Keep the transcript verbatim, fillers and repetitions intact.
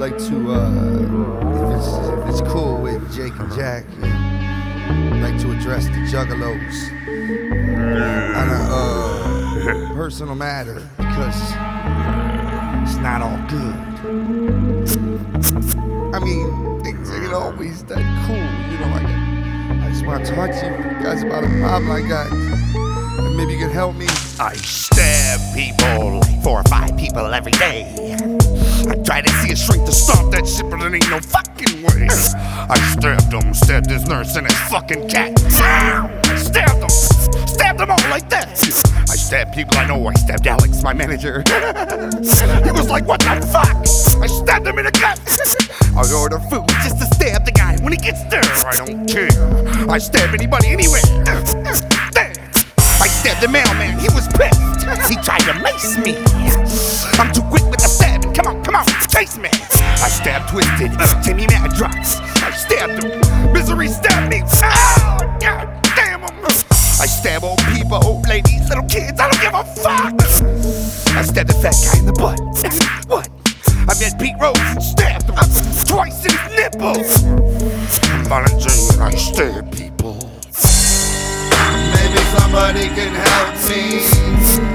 like to, uh, if it's, if it's cool with Jake and Jack, I'd like to address the Juggalos on a uh, personal matter, because it's not all good. I mean, things ain't always that cool, you know, like, I just want to talk to you guys about a problem I got, and maybe you can help me. I stab people, like four or five people every day. I try to see a shrink to stop that shit, but it ain't no fucking way. I stabbed him, stabbed his nurse and his fucking cat. I stabbed them, stabbed them all like that. I stabbed people I know. I stabbed Alex, my manager. He was like, what the fuck? I stabbed him in the gut. I'll order food just to stab the guy when he gets there. I don't care. I stab anybody anywhere. I stabbed the mailman, he was pissed. He tried to mace me. I'm too quick with the stabbing. Come on, come on, chase me. I stabbed Twisted, Timmy Madrox. I stabbed him. Misery stabbed me. Oh, God damn him. I stab old people, old ladies, little kids. I don't give a fuck. I stabbed the fat guy in the butt. What? I met Pete Rose and stabbed him twice in his nipples. I'm volunteering, I stab people. Maybe somebody can help me.